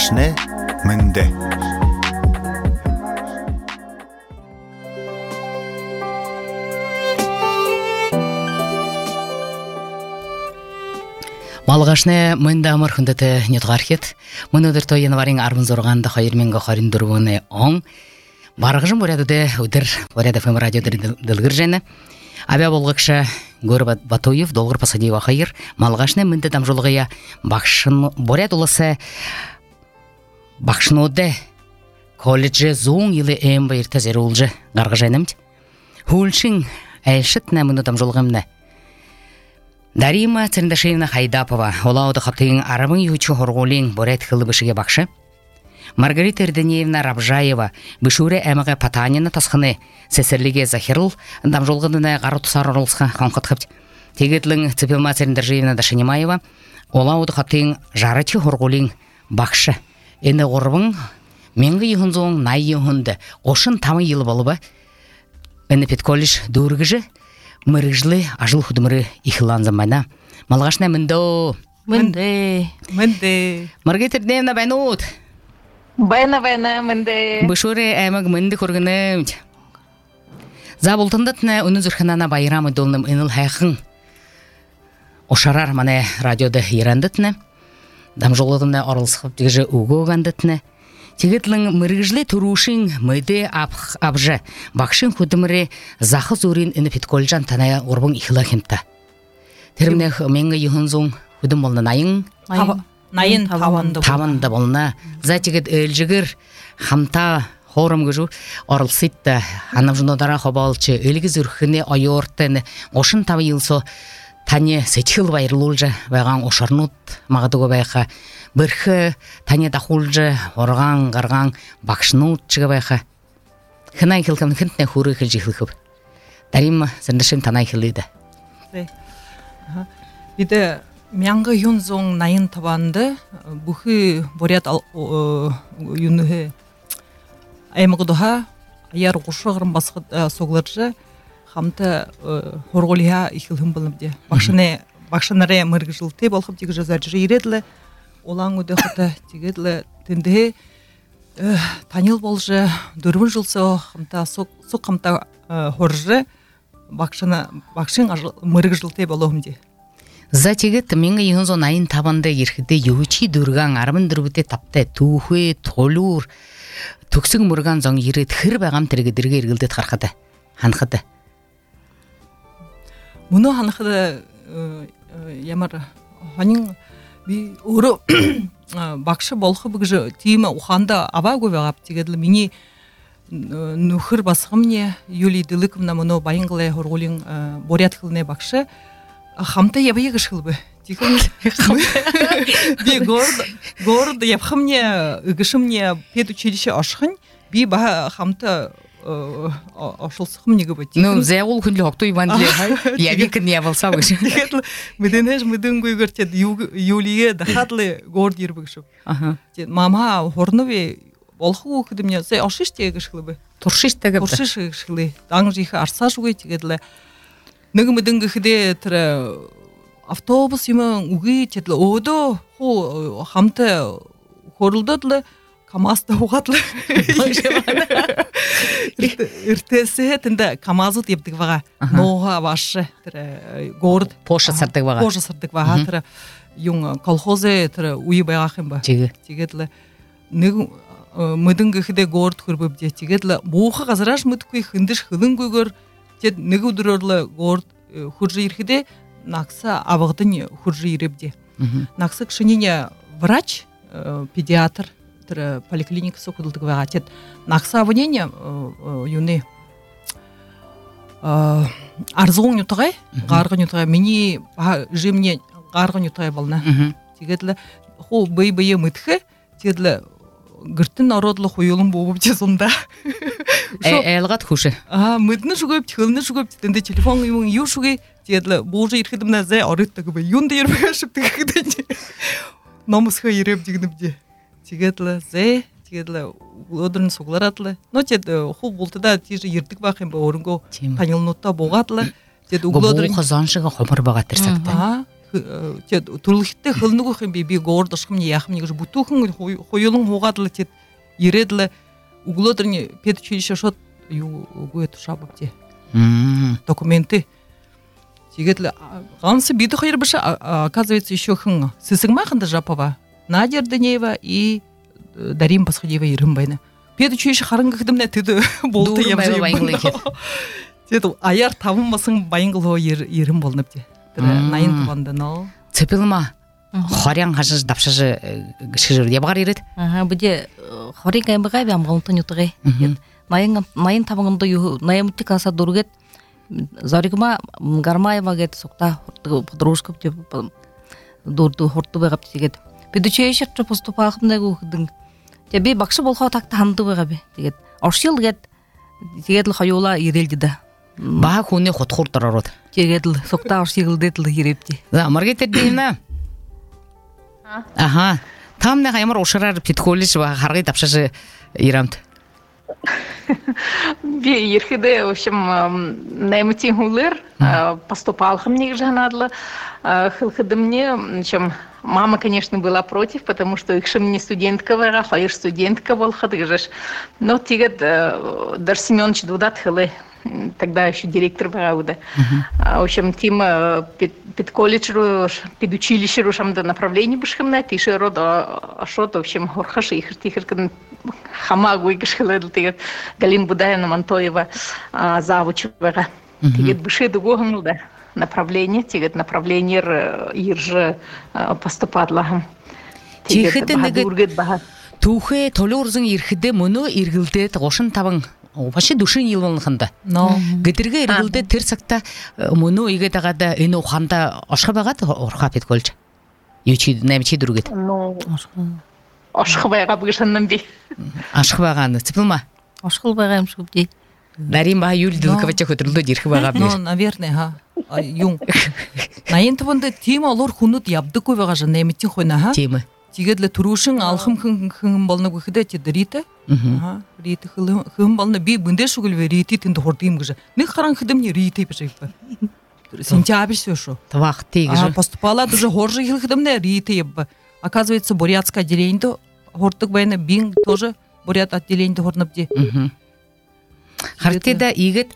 Малгашне мынде. Малгашне мынде амархындыты нетгархет. Мынудыр то январин арбын зорганда хайырменге харин дургуны оң. Баргыжым борядыды удыр боряд ФМ радиодыр дылгыр жene. Абя болгыкша Гөр Батуев долгыр посадива хайыр. Малгашне мынде дамжулгыя бакшын боряд улысы бакшноде колледже зуң йылы эмбе иртезер улжы гаргыженемд. Хулшин элшитне мынде дамжулгымны. Дарима Церндашевна Хайдапова, олауды қаптығын арабың ючу хорғолин борет хылы бішіге бақшы. Маргарита Эрденеевна Рабжаева, бішуре әміға Патанина тасқыны, сесірліге Захирл, дамжолғынына ғару тұсар орылысқа қанқытқыпт. Тегетлің Цепилма Церндашевна Дашанимаева, олауды қаптығын жарычы хорғолин бақшы. Енді ғорбың, менгі юхынзоң най юхынды, ошын тамы елі болуба, әні петколиш дөргіжі, мырыжлы ажыл худымыры ихлан замана. Малгашне мындо. Мынде. Маргарита Эрденеевна байнут. Байна мынде. Бышуре әмәг мынды көргінім. Забултындатны уны зүрханана байрамы долным иныл хайқын. Ошарар мане радиода ерандытны. Дамжолыдыны орылсықып дегіжі уғы оғандытны. Тегетлің мырыжлы турушин мыды абжы, бақшын худымыры зақы зурин іні петколжан таная орбың ихыла хемта. Термінех менгі юхынзуң худым болна найын? Найын таванды болна. За тегет өлжігір хамта хорым күжу орылсытты. Анам жынодара хобалчы өлгі зүрхіне айортыны ошын тавы елсо тане сетхил байырлулжы байған ошарнут мағадығы байқа. Бірхі тане дақулжы орған ғарған бақшынут чыға байқа. Хынай хилкамны хынтне хуры хил жихлықып. Дарим зірдішін танай хилиді. Биді мянғы юнзоң найын табанды бұхы борят юнығы аймағыдыға аяр ғушығырын басқы соғылыржы хамты хорғолия ихилхым болымде. Бақшынары мұрғы жылты болқып дегі жазаржы ереділі. Олаң өді құты тегедлі тінді танил болжы дөрвін жылсы қымта сұқ қымта хоржы бақшын мұрғы жылты болуымде. За тегет менгі еғынзо найын табанды ерхіде еуічі дөрган армын дүрбіте тапты туғы, толур, түксің мұрған зоң ері түхір бағам тіргедірге ергілді тқарқады. Ханқыды? Мұны ханқыды ямар ханин би уру бакшы болхы бігжі тиімі уханда аба көбеғап тегедлі мені нүхір басқымне Юлия Дылыковна мұны байынғылай хорғолин борят қылыне бакшы хамта ебі егішілбі. Би город ебхымне үгішімне педучилище ашқын би ба хамта ашылсықым неге бөт. Ну, зәғыл күнлі оқты иванле, ябекін не болса бұшы. Мүдінеш мүдін көйгіртед Юлия дақадлы горд ербігішіп. Мама хорныве олқы өкідімне зәй ашыш тегішілі бі. Тұршыш тегі бі. Тұршыш тегішілі. Даң жиқы арса жүгей тегеділі. Нүгі мүдін көхіде түрі автобус емін үгей теділі. Оды хо хамты хорылдадылы. Камазды оғадлы. Үртесі тінді камазы дептік ваға. Ноға башы. Горд. Поша сардық ваға. Поша сардық ваға. Юң колхозы уй байғақын ба. Тегедлі. Мүдің көхіде горд көрбіп де. Тегедлі. Бұғы қазыраш мүдік көй хындыш хылын көгір. Нүгі үдірлі горд хұржы ерхіде. Нақса абығдың хұржы ерепде. Нақсы кішінене врач, педиатр. Поликлиника сокудылдық ваға тет нақса абонение юны арзуң ютығай ғарғын ютығай мені жемне ғарғын ютығай болна тегедлі ху бей-бейі мүтхі тегедлі гүрттін ородлы хуйылым болып те сонда әлғат хуши мүдіні жүгөп тегіліні жүгөп тегінде телефон үйің ю жүгей тегедлі бұл жа ерхедімна зәй арыттығы бей юнды ербі ашып тегінде намысқа ереп дегінімде тегедлі зәй, тегедлі өдірін соғылар атылы. Но тед ху болтыда тежі ердік бақын ба орынғы танилнотта боғатылы. Бұл қызаншыға қомыр баға тірсекті. тед турлыхте хылныгу хем би гордошхым не яхым не бутухын хоюлун хогадлы тед иредле углодрни педучилище шот ю гует шабапте документы тигетле гансы биду хайр баша оказывается еще хын сысыгмахында жапова Надя Данеева и Дарим Пасхадеева ирымбайны педучилище харынга кыдымна теді болды ямжы теді аяр табынмасың байыңғыло ирым болныпте найын туғанда но цепилма хорян хашыж дапшыжы кішкіжір де бағар ереді бұде хорян кайымбыға бәм ғалымтын ютығай найын табыңымды найымытты каса дұргет заригма гармаева гет сокта подружка деп дурду хорту бегап тигет педучилище поступахымдагы хыдың тебе бакшы болха такта ханды бегабе тигет оршил гет тигетл хаюла ирелди да ба хуне хотхур тарарот тигетл сокта оршил детл ирепти да маргет дейна аха там не хаймар ошарар педколледж ва харгы тапшыжы ирамт Би ерхиде, в общем, наймутин хулер, поступал мне жанадло, хылхыды мне, в общем, мама, конечно, была против, потому что их не студентка вара, а их студентка был хадыжаш. Но тигат Дар Семенович Дудат хылы, тогда еще директор Барауда. В общем, тим педколледжру, педучилищеру шамда направление бышхамна, тише рода ашот, в общем, хорхаши их тихер хамагу и гашхылэдл тигат Галин Будаевна Мантоева завучевара. Тигат быши дугогам да направление, тигат направление ирже поступадлахам. Тихэдэ нэгэт тухэ толуурзын ирхэдэ мөнө иргэлдэ тгошин табан Баши душин йылванлыхында. Гидерге иргэлдэ тэр цагта мөнө игээд агада энэ уханда ошха байгаад орха педколж. Ючи нэмчи дүргэт. Ошха байгаа бүгшаннан би. Ашха байгааны цэпэлма. Ошхол байгаа юм шиг би. Нарийн ба юл дүлгэвч хөдөрлөд ирэх байгаа би. Наверное, ха. Юм. Наян таванда тийм олор хүнүүд явдаггүй байгаа ж нэмэтийн хойно ха. Тийм. Тигэдлэ түрүүшин алхам хэн болног гэхэд чи рита. Рита хэн болно би бүндэшүгэл рити тэнд хурдгийм гэж. Нэг харан хэдэмний рити биш юм. Сентябрь все шо. Твахты гэж. Поступала дуже хоржи хэдэмнэ рити. Оказывается, бурятское отделение хурдаг байна бин тоже бурят отделение хорнобди. Хартеда игэт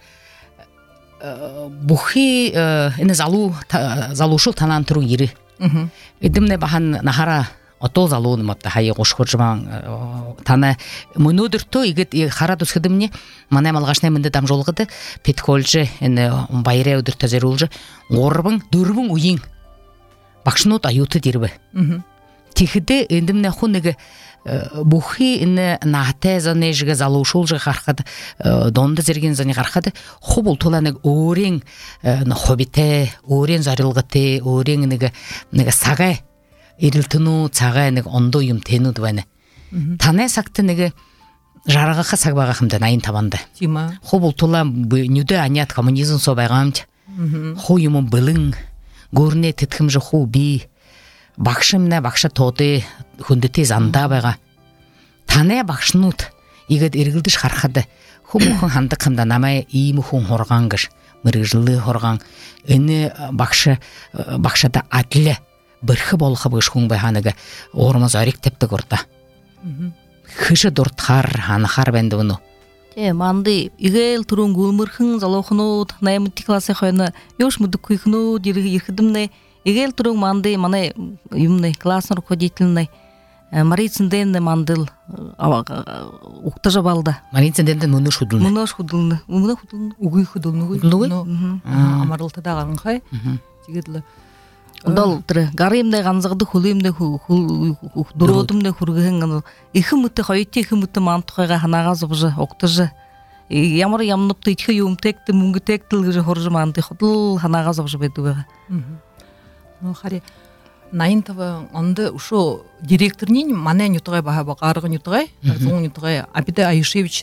бухи энэ залуушул танан түрүү ире. Эдэмнэ бахан нахара отол залуун матта хаяа гошхоржман тана мөнөдөртөө игэт хараад үсгэдэмне манай малгашны мэндэ дамжуулгад педколж энэ баяраа өдөртө зэрүүлж 3-4 үеийн багшнууд аюутад ирвэ. Тэгэхдээ эндэмнэ хүн нэг бүхий энэ наатай занежгэ залуушуулж харахад донд зэргийн заны харахад хубул тула нэг өөрийн хоббитэй, өөрийн зорилготой, өөрийн нэг сагай ирэлтэнүү цагай нэг ондоо юм тэнүүд байна. Танай сагт нэг жаргахаа цаг байгаа юм да 85-нд. Тийм аа. Хубул тула нүдэ аниат коммунизм со байгаамч. Хуу юм бэлэн гөрнэ тэтгэмж хуу би багшимна багша тооды хүндэтэй зандаа байгаа. Танай багшнууд игээд эргэлдэж харахад хүмүүхэн хандахында намайг ийм хүн хургаан гэж мэрэгжлээ хургаан энэ багшада адил бэрхэ болох гэж хүн байханаг уурмас ориг тавьдаг урда. Хэшэ дуртахаар ханахаар байна дөө. Тэ манды игээл түрүүн гүмэрхэн залуухнууд 8-р классын хойно ёш мүдэгхүйхнүүд ирэхдэмнэ игээл түрүүн манды манай юмны классный руководительный Марицэндэн мандыл уктажа балда. Марицэндэн мөнөш хөдөлнө. Үгүй хөдөлнө. Амаралтада гарган хай. Тэгэд л Дол тэр гаримдэ ганзагды хүлэмдэ дөрөөдмдэ хүргэн ихэн мөтө хоёрын ихэн мөтө мантхайга ханаагаас бож уктаж ямар ямнапты их юм тегт мөнгө тегтэл гэж хорж манды худал ханаагаас бож байдаг байгаа. Хари 85 онд ушо директорний манай нютгай гарган нютгай зүүн нютгай Абида Аюшевич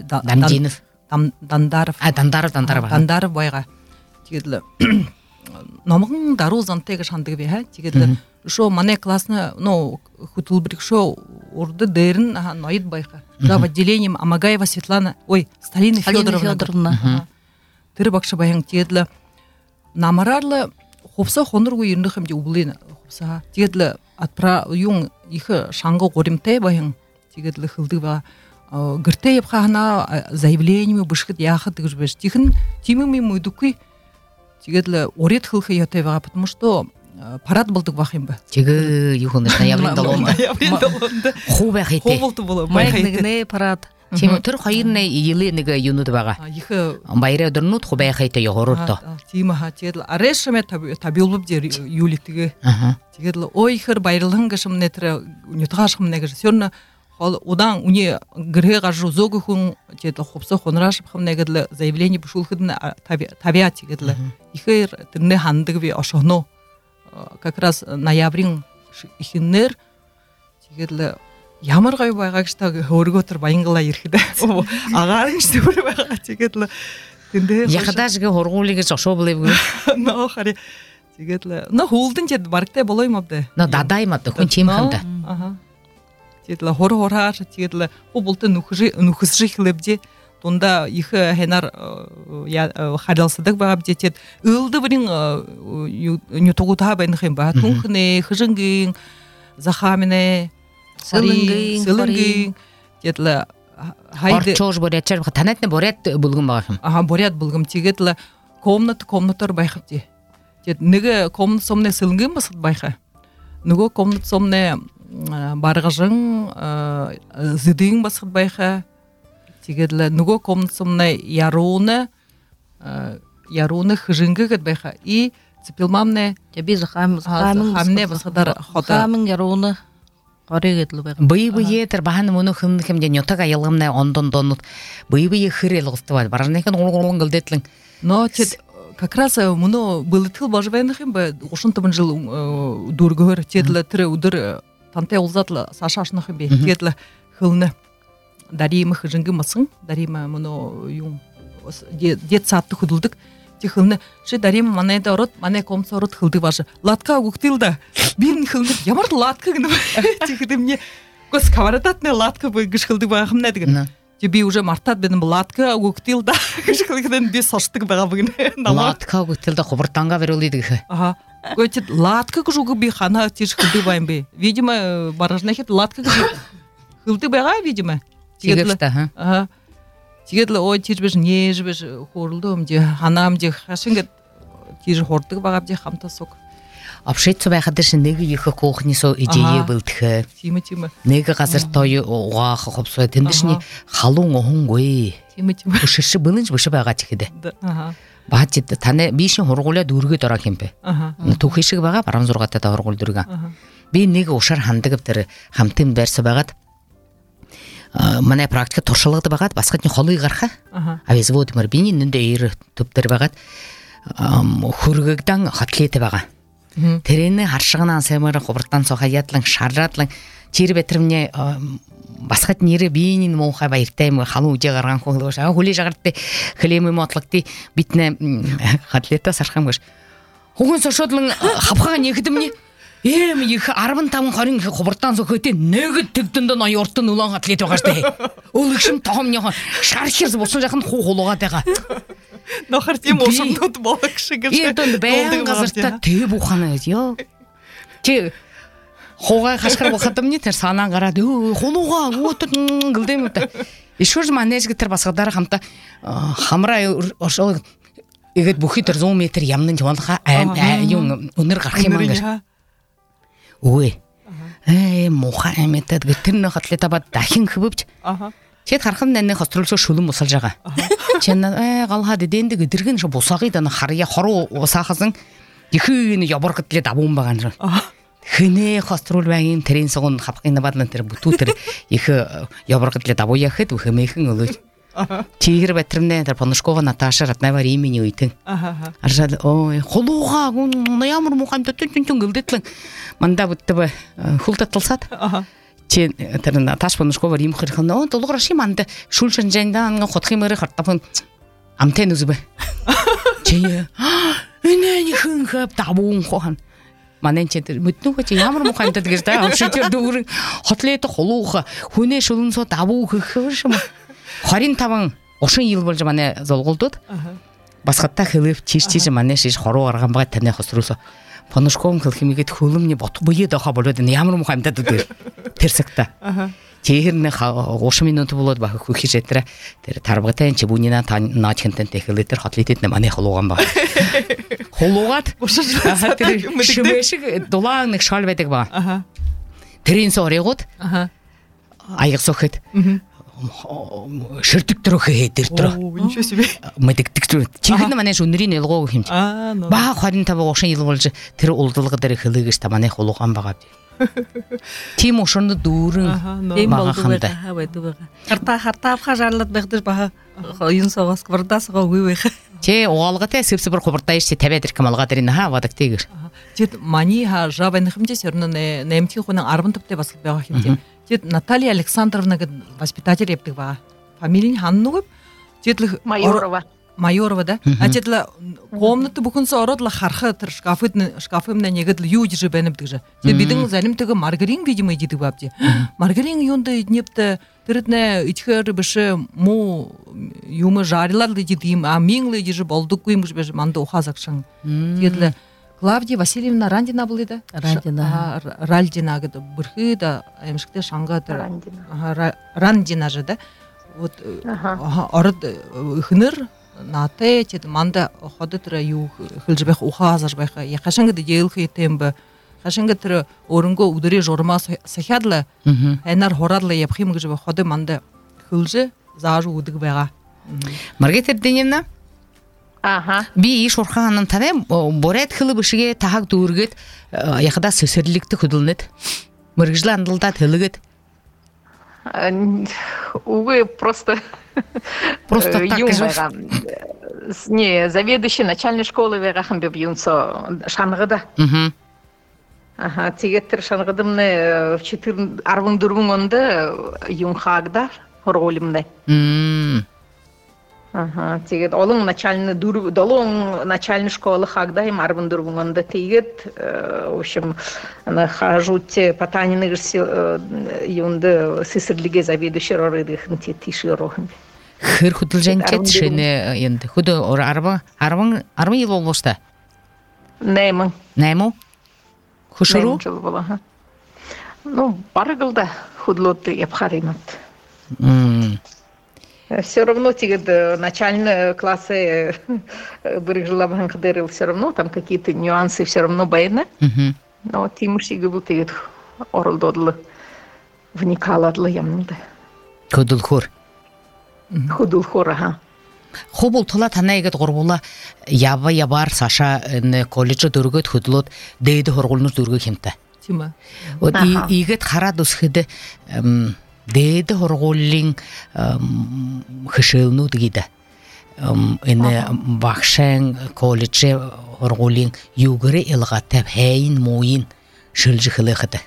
Дандаров байга. Тэгээд л номгон даруу зантай гэж хандаг би хаа. Тэгээд л ушо манай классны хөтөлбөрийг шо урд дээр нь ноёд байха. За отделением Амагаева Светлана, Сталина Фёдоровна. Тэр багш баян тэгээд л намараар хопса хоноргу ернэ хэмжээ ублын хопса тэгээд л атпра юун их шанго горимтэй баян тэгээд л хылдэг ба гэртээ явхана заявление бушгад яахад гэж байж тихэн тимэми мүдүкгүй тэгээд л уред хылх ятай байгаа потому что парад болдог бах юм ба тэгээ юу хөнөс ноябрын 7-нд хуу байх хэвтэй маягнэгнэ парад тийм тэр 2 жилийн нэг юунууд байгаа их баяраа өдрнүүд хуу байх хэвтэй яваард тийм тэгээд л арешме табиулб юли тэгээ тэгээд л ой ихэр баярлан гэшм нэтэр нютгаашхм нэгэр сөрн удан уни гэрээ гажу зөг хүн тэгээд хупса хунрааш бахнэгэд л заявление бушуулхад табиа тэгээд л ихэр тэрнэ хандаг би ошоно как раз ноябрын ихнэр тэгээд л ямар гоё байгаа гэж та хөөргөөтөр баянгалаа ирэхэд агаарын шүү байгаа тэгээд л тэндээ яхадаж гэ хургуулыг гэж ошоолэв нөө хари тэгээд л нөө хуулдан чад баргтай болоо юм авдаа нөө дадай мад хүн тийм хамда тэгээд л хурхураар тэгээд л хубултын нүхсрих лэвжи тунда их хэнар харалсадаг байгаа бжэтэд ылдыбрин нютугута байх юм ба түнхнэ хжингийн захаминэ сэлэнгийн тэгээд л орчууж борячаар танадны боряд булган байгаа юм боряд булган тэгээд л комнатор байх тий тэгээд нэг комнат сомны сэлэнгийн бас байха нөгөө комнат сомны баргажин зэдийн бас байха тэгээд л нөгөө комнат сомны яруна хжингэгэд байха и цепилмамне би хамне бас дар хамын яруна орыгэд л байгаа бые тэр бахан мөнөх хэмдэ нютага ялгамнай ондон донут бие хэрэл густвал барнахын гургургун гэлдэтлэн но тэд как раз мөнө бэлтгэл бож байх юм ба 35 жил дөргөөр тэдл тэр өдөр тантай улзадл сашаашнах юм би тэдл хөлнө дарим хжингэн масан дарим мөнө юм дет саатты хөдөлдөг хөлнө чи дарим манайда ороод манай комс ороод хөлдөг баш латка өгтөл да би хөлнө ямар латка гэнэ тэгэхэд мне гос каварататны латка гэж хөлдөг байх юм нэ гэдэг би уже мартаад бид латка өгтөл да гэж хэлэхэд би сошдог байгаа бүгнэ латка өгтөл да хубартанга верүүлээд гэх гочд латка гэж үг би ханаа тийш хөлдөг байм бэ видимо баражнахад латка гэж хөлдөг байгаа видимо тэгээд л ой тийж биш нээж биш хөрлөө өмжи ханаамжи хашингэд тийж хурдаг байгаа би хамтаа суг Обшийцу байхад дэш нэг их кухни со ижээ бэлдэх. Тийм. Нэг газар той угаах ховсоо тэндшний халуун ohonгүй. Тийм. Шиш бэлэнж биш байгаа ч ихэд. Баажид таны бишин хургуулаад өргөд ороо хэмпэ. Түүх шиг байгаа баруун зургаатай хургуул дөргөө. Би нэг ушаар хандаг тэр хамтын байрс байгаад манай практик туршлагад байгаад басгатны холыг гарах. Авизвод мөр биний нүндээ ир төв дээр байгаад хөргөгдөн хатлээтэй байгаа. Тэрний харшигнаа сэмэр хурдан сохоо ядлан шаррадлан чир бэтрэмний басгат нэрэ биний муухай баяртай юм халуун үжээ гарган хөлөөш хүлээ жагартай хлэм мотлогти битнэ хатлээтай сархам гэж хүн сошодлон хавхаа нэгдэмний эм их 15-20 хурдан сохоотэй нэг тэгдэнд ноён уртан улаан хатлээд байгаа штэ өлгшим тоомны шархирс бусан жахан хуулуугаад байгаа нохор тийм уушмтууд болох шиг гэж болдог газартаа тэг бухана ёо чи хуугаа хашгар бухадамны тэр санаа гараад хунуугаа өөтөд гэлдэм үү ишүүр манеж гэтэр басгадар хамта хамраа оршоо игэд бүхий тэр 100 м ямнын жуулха юм өнөр гарах юм ангаш үгүй муха эмэтэд гэтэр нөх хатлаа ба дахин хөвөвч Чэд харахын нэ хостролсоо шүлэн бусалж байгаа. Чэн галхаад эдэндэг өдөргөн ш бусаагыг дана харья хоруу усаахсан ихэн ябаргатлээ давуун байгаа юм. Хэнэ хострол байгийн тэрийн сугын хавхын бадлан тэр бүтүүтэр их ябаргатлээ давуу яхэд хэмээхэн өлөж. Чигэр бэтрэмнэ тэр поношкова Наташа Ратнавар имени үйтэн. Аршал ой хулууга ямар мухамд түн гэлдэтлэн манда бүттэ хултатлсаад. Чи тэр Наташ поношкова им хэрхэн долгор шим анд шүл шанжанда хотхимэр хартафын амтэн үзбэ. Чи энэ хэн хап давуун хохан манэн чи мэднүүх чи ямар мухамд гэж та авшитэр дүүр хотлээд хулууга хүнээ шүлэнсо давуу хөхөр шим 25 ушин ел болж манай золголдод басқатта хылып чиш мане шиш хороо гарган бага таны хосрусо поношком хылхимигет хулымне бот бие да хаболод ямар мухамда дэр персекта Чехирне 30 минут болоод баг хөхижэтэр тэр тарбагтай чибүнина наачхэнтэн техлитер хатлитет мане хологан баг. Хологат тэр шимэшиг дулаан нэг шал байдаг ба. Тэрийн соригууд аяг сохет ширдэг төрөхөө хэдэртрөө. Мэддэг зүр. Чихэн манай өнрийн ялгоо хэмж. Баа 25 30 жил болж тэр улдалга дээр хөлөгөж та манай хологан байгаа. Тийм ошонд дүүрэн болдог байгаа. Хартаа хажаалаад байхдаа бага оюун согоос вардасгаа үгүй байх. Тэ уалгатай сэвсбэр хурдаа иш 50 дэрх малгаа дээр наа вадаг тэгэр. Тэд мани жавэн хэмжээс өрнө нэмтийн хүн 10 төвтэй бас байгаа хэмжээ. Тэд Наталья Александровна гэдэг воспитатель явдаг байгаа. Фамилийн ханнуг тэд Майорова да. Тэд комнаты бүхэнсээ ороод л харахад тэр шкафымна нэгэд л юу жиж байна гэдэг. Тэд бидэн заримтайг маргарин видимо иддэг бабди. Маргарин юунд иднэпт тэрнэ ичхэр биш му юм жарилал идим а минглы жиж болдоггүй юм биш манд ухазагшин. Тэд л Клавдия Васильевна Рандина была да? Ральдина гэдэг бүрхий да аимшигтэй шангаа тэр Рандина же да. Вот ород хнэр Нате тэд манда ходотра юу хөлж байх ухаазар байх яхашангад яелх хитэмб хашангад тэр өрөнгөө өдрийн журмаас сахиадла анаар хураадла явах юм гэж ход манда хөлж зааж үдэг байгаа. Маргарита Деневна би иш урхаанын таны борет хылы бишгээ тахаг дүүргээд яхада сөсөрлөгдөх хөдөлнөд мөргөжлө андалдаад хэлгээд увы просто так не заведующий начальной школы верахам бибюнсо шангыда тигеттер шангыдымны 14 онда юнхагда ролимне тигет олон начальный долон начальной школы хагда им 14 онда тигет в общем на хажуте патанины юнда сесрлиге заведующий рорыдыхын тиши рохын хэр хөдөлжэнчэд шинэ энд хөдөө 10 жил болмошта. 8 Хушуру? Ну, паргалда худлот япхаримат. Все равно тигет начальные классы бырыжлабан кадырыл все равно там какие-то нюансы все равно байна. Но тимушиги был тигет оралдодлы вникаладлы ямнда. Хөдөлхөр. Худулхора. Хобол тула танайгад гурбула ябар Саша коллеж дөргөд хөдлөд дээд хоргуулнууд дөргөө хэмтэ. Тийм ээ. Вот ийгэд хараад үсгэд дээд хоргуулын хөшөөлнүүд гэдэг. Энэ багшаан коллеж хоргуулын югэрэ илгатай хайн мууин шилжихлэхэд.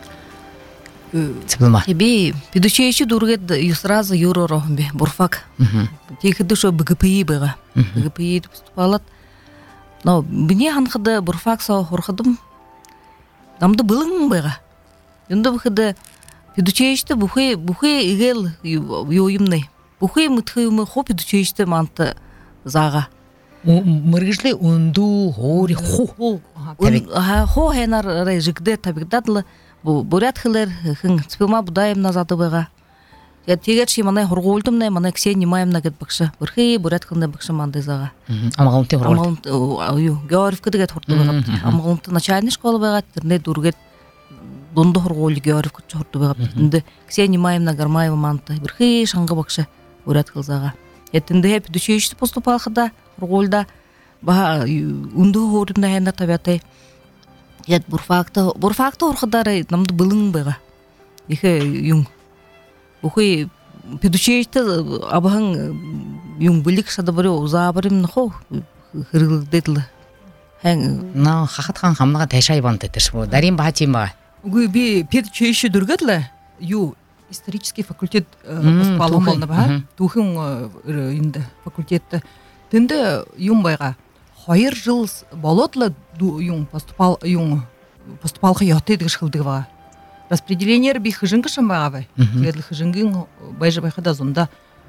Би бидучейши дургээд юсраза юророхм би бурфак. Тэгэхэд шо БГПИ байгаа. БГПИ поступалат. Но биний ханхад бурфак со хурхадым. Намда былын байгаа. Юнда бэхэд бидучейште бүхий игэл юу юмнэ. Бүхий мэтхий юм хо бидучейште мант заага. Мэргэжлээ өндөө хоори ху. Хо хэнар режигдэ табигдадла бурят хылэр хэн цпилма будаемна зады байгаа. Тэгээд чи манай хургуулдымнай манай Ксения Маевна гэд багш. Бүрхий бурят хылны багш мандай зага. Амгаунтын хургуул. Юу Георгиевка гэдэг хурд байгаа. Амгаунт начальный школа байгаа. Тэрнээ дүргээд дунд хургуул Георгиевка хурд байгаа. Тэнд Ксения Маевна Гармаева мантай бүрхий шанга багш бурят хыл зага. Тэндээ бидучейште поступалхада хургуулда ба өндөө хоорнда хайна тавятай. Яд бурфакта урхадаар намд былын байгаа. Ихэ юм. Бүхий педучейте абахан юм бүлик садабары узаабарым нохо хэрэглэгдэл. Хэн наа хахатхан хамнага ташай банд гэдэг. Дарин баачи юм ба. Үгүй би педучейше дүргээд л юу исторический факультет поступалсан болно ба. Түүхэн энд факультет тэнд юм байгаа. 2 жил болоод л юм поступалхы ётой гэж хэлдэг байгаа. Распределение би хыжинг шин байгаа бай. Тэгээд хыжингийн байж байхада зунда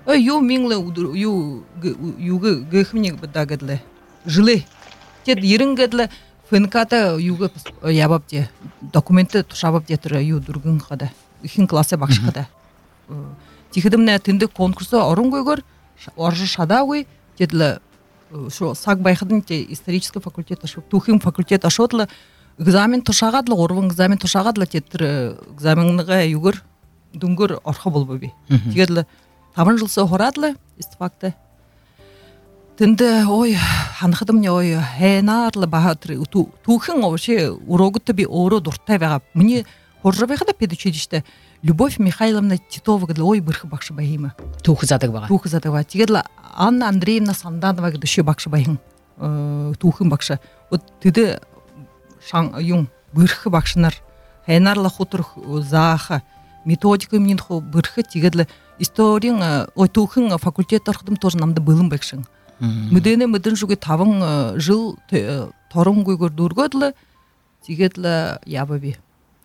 ю мингле ю югы гыхмник бдагадле жылы тед ерингедле фынката югы ябапте документы тушабапте тыр ю дургын хада ихин классы бакшыда тихидимне тинди конкурсы орун көйгөр оржы шадагы тедле шо сак байхадын те исторический факультет ашып тухим факультет ашотлы экзамен тушагадлы орвын экзамен тушагадлы тетир экзаменга югөр дүнгөр орхо болбоби тигедле табын жылсы хорадлы истфакты тинди ой ханхадымне ой хенарлы бахатыр тухин вообще урогутты би оро дуртай бага мне хоржабайхада педучилиште Любовь Михайловна Титова гдла ой бырхы бакшы байыма. Тухызатык бага. Тухызатык бага. Тигедла Анна Андреевна Санданова гдышы бакшы байын. Тухын бакшы. Вот тиде шаң юң бырхы бакшынар. Хайнарла хутур заха методика минин хо бырхы тигедла историяң ой тухын факультет архыдым тоже намды былым бакшын. Мүдене мүден жүге табын жыл торым көйгөр дургодлы тигедла ябаби.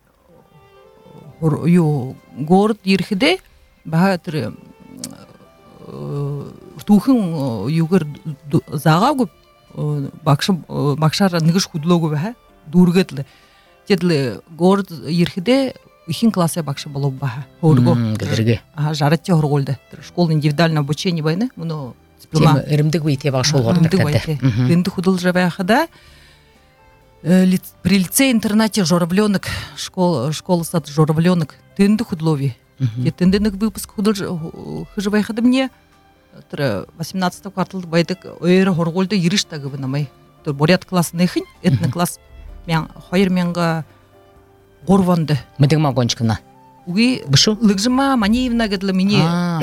Ю город ерхиде бахатыр тухын югер зага көп бакшар ныгыш худлогу баха дургетле тедле город ерхиде ихин классы бакша болоб баха хорго гедерге жаратчы хорголда школа индивидуального обучения байны муну диплома эрмдик бейте бак шол город тенди худул жабахада при лицее-интернате Журавленок, школа сад Журавленок, тенды худлови. Тенденек выпуск художевай хады мне 18 квартал байдык ойры хорголды ериш тагы бынамай. Борят класс нехин, этный класс мен хайыр менга горванды. Мыдыгма гончкына. Уги Бышу? Лыгжыма Маниевна гадла мне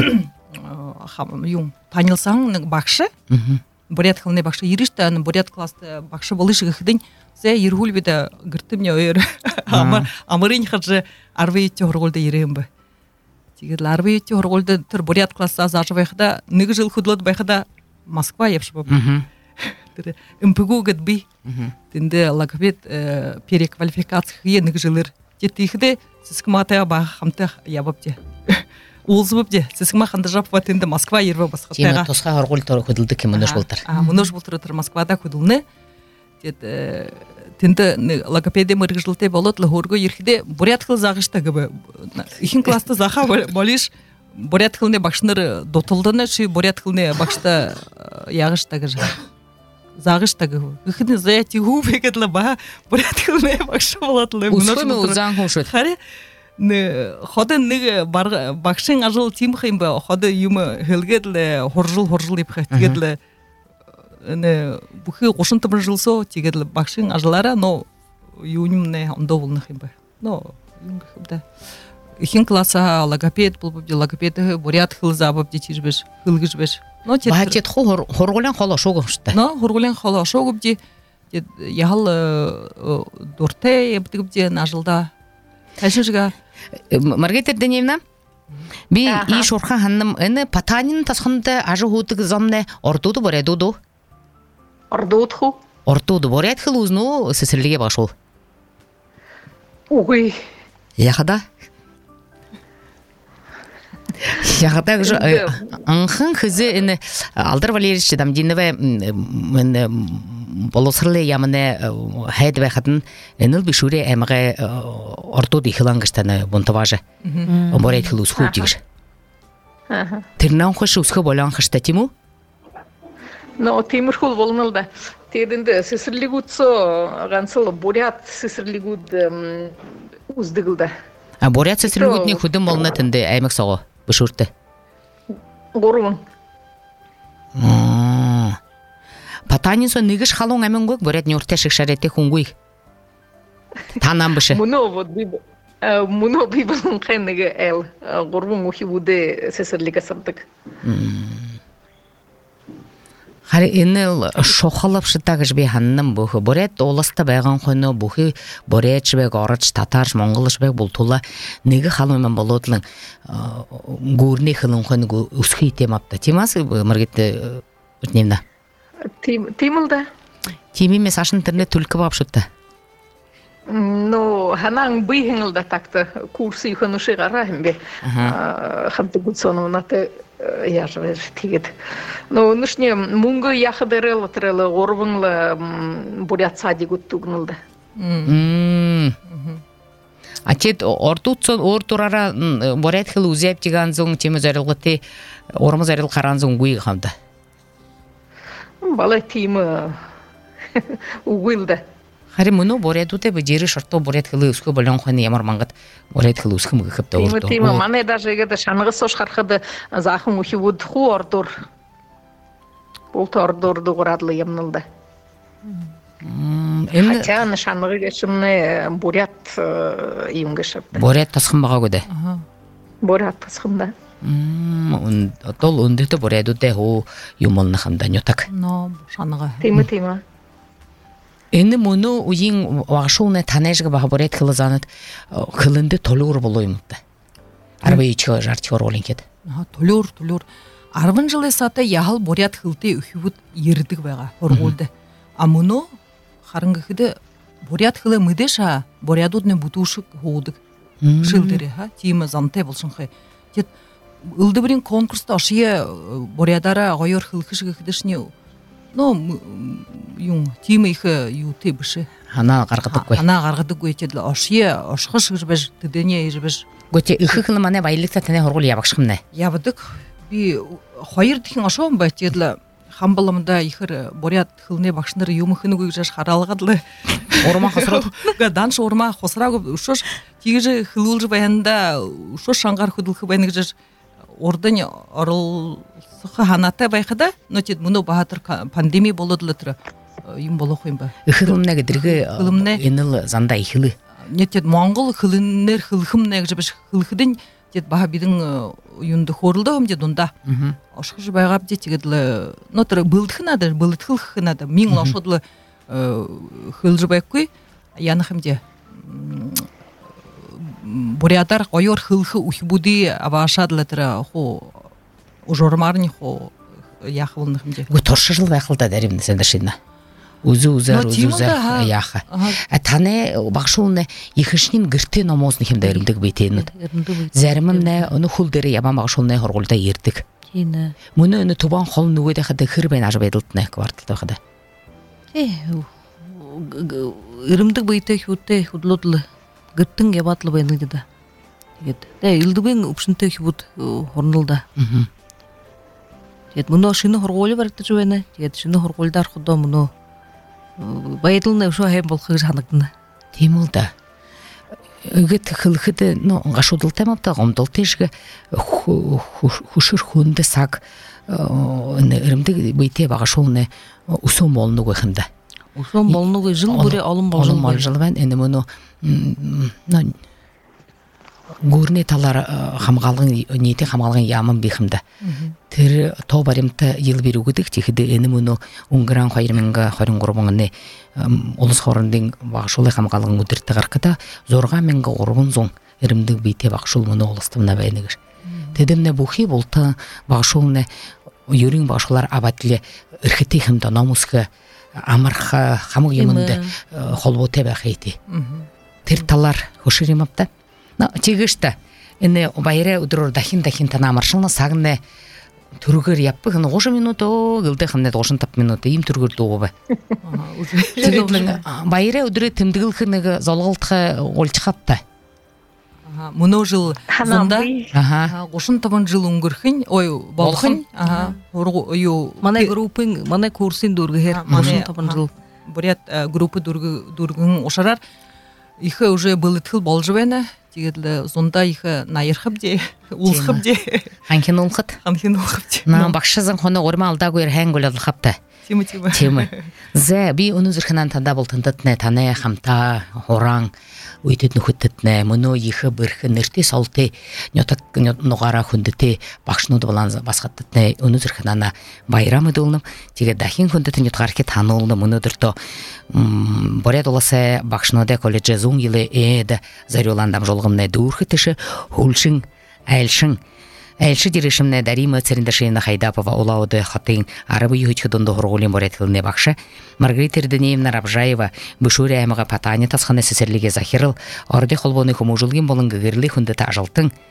юң танилсаң бакшы. Борят хылны бакшы еришта, борят класста бакшы болышы гыхдын. Зе Иргульбида гырты мне ойр. Амырын хаджы арвейте хорголда ерембі. Тигедла арвейте хорголда тыр борят класса зажывайхда, ныгы жыл худлот байхда Москва епші бап. МПГУ гыдби. Тінде логопед переквалификация ныгы жылыр. Тетихде сискматая баг хамты ябапте. Улзыбыпте, сискма хандажап ва тінде Москва ербі басқа. Тема тосқа хорголда худылды кем мұныш болтыр. Мұныш болтыр Москвада худылны. Тинде логопедия мыргыжылтай болот лохорго ерхиде бурят хыл загышта гыбы ихин класста заха болиш бурят хылне бакшныр дотылдыны ши бурят хылне бакшта ягышта гыжа загышта гыбы ихине заяти губегетла ба бурят хылне бакша болотлы усхойме узан хошот харе не ходен неге бакшын ажыл тимхим ба ходы юмы хылгетле хоржул деп хатгетле не бухи кошунты бир жылсо тигедил бакшын ажылара но юнимне ондо болнахым ба но юнгда ихин класса логопед болуп логопед бурят хыл забып дичирбеш хылгышбеш но тет бахет хорголен холо шогушта но хорголен холо шогуп ди ял дорте ебдигип ди ажылда ташыжга Маргарита Даниевна би и шорха ханным эне патанин тасхында ажы хутык замне ортуду боредуду Ордутху. Ортуду борят хыл узну сесерлиге башол. Угой. Яхада? Яхада гжо анхын хызы эне Алдар Валерьевич Дамдинова болосырлы ямыне хайдвай хатын энил бишуре эмге ортуду хылангыштаны бунтаважы. Борят хыл узху дигиш. Тирнан хош узху болан хышта тиму? Но Тимур хул волнылда. Тединде сесрлигутсо гансыл бурят сесрлигут уздыгылда. А бурят сесрлигут не худым волна тенде аймак сого бышурты. Горун. Патанин со ныгыш халон амен гок бурят не уртешик шарете хунгуй. Танам бышы. Муно вот муно бибалын кайныгы эл горун ухи буде сесрлига сабдык. Хари энел шохалап шытагыш бе ханным бухы борет оласта байган хойно бухы борет бек орыч татарш монголыш бек бултула неге халымын болотлын гурни хылын хойно усхи темапта темасы Маргарита Даниевна Тимылда теми месашын интернет түлкі бап шутта но ханан быйгылда такта курсы юхануши гарахым бе хамты гудсону наты я же тигет. Ну, нышне мунго яхадерел треле орвыңла бурят сади гуттугнулда. Ачет ортутсон ортурара борет хил узеп тиган зон теме зарылгыты ормы зарыл каран зон гуй хамда. Бала тима угилда. Хари муну боретуте бежири шарто борет хил уско болон хани ямар мангат борет хил уско мгыпта орто. Тима мане даже гада шаныгы сош хархады захым ухивуд хуордур. Болтордур дуградлы ямнылда. Хотя на шаныгы гешимне бурят имгышыпты. Борет тасхымбага көдө. Бурят тасхымда. Тол ундыты боретуте ху юмолны хамда нютак. Но шаныгы. Тима. Эни муну уйин вагшулны танежга бага борет хил занат хилинде толур болоймутта. Арбай ичо жартчор олинкет. Толур. 10 жыл сата яхал борят хилте үхүбүт ердик байга оргулды. А муну харынгыхыды борят хиле мыдеша борядудны бутушук хоудык. Шылдыре ха тима занте болсын хай. Тет ылды бирин конкурста ашыя борядара гойор хилхышыгыдышне. Но юн тима их юте биши. Ана каргыдык кой. Ана каргыдык көйтедле ашыя ашхыш жбеш тедене жбеш. Готе ихыхлы мане байлыкта тане хоргул ябакшымны. Ябыдык би хайыр тихин ашом байтедле хамбаламда ихыр борят хылне бакшнары юмыхыны көйжаш харалгадлы. Орма хосрот. Данш орма хосрагы ушош тигиже хылулжы баянда ушош шангар худылхы баянгыжаш ордын орылсықы ханата байқада, но тет мұны бағатыр пандемия болыдылытыры юм болу қойым ба. Ихылымнегі діргі енілі занда ихілі. Не тет моңғыл хылыннер хылхымнегі жібіш хылхыдың тет баға бидің юнды хорылды ғым дед онда. Ашқыжы байғап дед тегеділі, но тұры бұлдықынады, бұлдықынады. Мен лашодылы хылжы байқ қой, яны қым де бурядар ойор хылхы ухибуди авашадлатыра хо ужормарни хо яхвылны хмде. Гу торшы жыл байқылда дәрімді сендершейна. Үзі-үзер яха. Тане бақшылыны ехішнен гірте намозны хемді әрімдік бейтейінуд. Зәрімімне оны хулдері ябан бақшылыны хорғылда ердік. Мұны оны тубан қолын өйді қады қырбайн ажып еділтіне квартылды қады. Әрімдік бейті худлодлы. Гыттың ябатлы байны деді. Илдібен ұпшынты хибут хорнылда. Мұны шыны хорғолы барықты жуайны. Шыны хорғолдар құдда мұны байытылны ұшу айым бол қығыр жанықтыны. Темілда. Үгіт қылқыды ғашудылтамапта ғомдылтешгі хушыр хунды сақ үрімді бейте бағашулны ұсым болыны көйхінді. Ұсым болыны көй жыл бұре алым бол жылы бән әні мұны гурне талар хамгалгын ниете хамгалгын ямын бихимде. Тэр то баримта ел берүгүдик тихиде эни муну унгран хайрминга харин гурбуңны улус хорындын багшулы хамгалгын мудирте гаркыта зорга менга урбун зон эримдик бите багшул муну улустумна байныгыр. Тедемне бухи болта багшулны юрин багшулар абатле ирхити химда намуска амарха хаму юмунда холботе бахайти. Тэр талар хоширимапта. Тегішті, әне байыры ұдырыр дахин тана маршылына сағынны түргір яппы, ғыны ғошы минуты, ғылды ғымны ғошын тап минуты, ем түргір доғы бі. Байыры ұдыры тімдігіл ғынығы золғылтығы олчықапты. Мұны жыл зонда ғошын табын жыл ұңгірхін, ой, болхын. Мане группың, мане курсын дұрғы хер, ғошын табын жыл. Бурят группы дұрғын ошарар. Ихе уже был тыл болжывена, тигедле зонда ихе наерхып де, улхып де. Ханкин улхыт? Ханкин улхып де. На бақшызын қоны орма алда көйір хәңгөл алхапты. Темі. Зә, би оны зүрхінан танда бол тындытны, таны хамта, хораң, өйтетіні хүттітні, мұны ихе бірхі нірте салты, нұғара хүндіте, бақшынуды болан басқаттытны, оны зүрхінана байрам өді теге дахин хүндіті нұтқарке таны олны, мұны дұрты борет оласы бақшынуды колледжі зұң елі әді зарюландам жолғымны дұрхы тіші, хулшың, әлшің, Әлші дерешімні Дарима Церендашевна Хайдапова олауды хатын арабы юхичкадынды ғырғулен борет қылыне бақшы. Маргарита Ерденеевна Рабжаева бүшуре әміға патане тасқаны сесерліге захирыл, орды қолбоны хумужылген болын гігірлі хүнді тажылтың.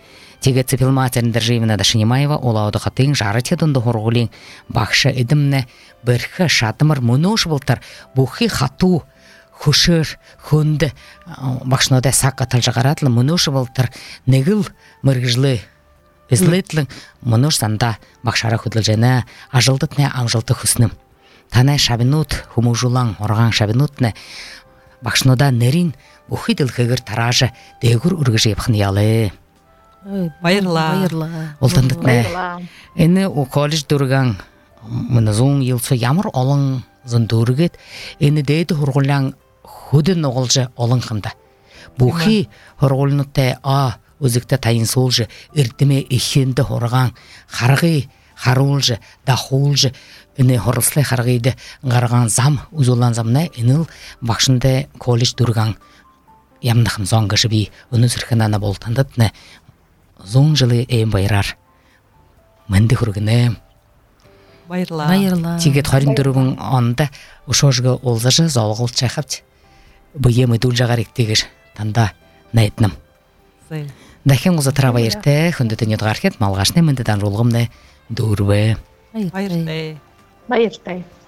Теге цепилматеріндер жейміна да Шинимаева олауды қатың жарыте дұнды хорғылың бақшы едімні бірхі шатымыр мұнош болтар бұхи хату хушыр хунды бақшынода саққа талжағаратлы мұнош болтар негіл мұргыжлы үзлетлің мұнош санда бақшара хүділ жәні ажылдытны аңжылты хүснім. Танай шабинут хумужулаң орған шабинутны бақшынода нерин бұхи дылқығыр таражы дегір үргіжі епхын ялы. Байырла. Олтандытны. Эни у колледж дурган мұнызуң елсі ямар олың зындургет, эни дейді хұрғылаң худын оғылжы олың қымда. Бұхи хұрғылынытты өзікті тайын солжы, үрдіме ехенді хорған, қарғы, қарулжы, дақулжы, эни хорыслы қарғайды ғарған зам, үзолан замна, энил бақшынды колледж дурган ямнахым зоңғышы бей, үні сүрхінана болтандытны, зоң жылы әйім байрар. Мәнді хүргіні. Байырла. Тегет қарин дұрығын онда ұшожғы олзажы зауғыл чайқапты. Бұйем үділ жағар ектегір. Танда нәйтнім. Дәкен ұзы тұра байырты, хүнді түнет ғаркет, малғашны мүндідан жолғымны дұрбы. Байыртай. Байыртай.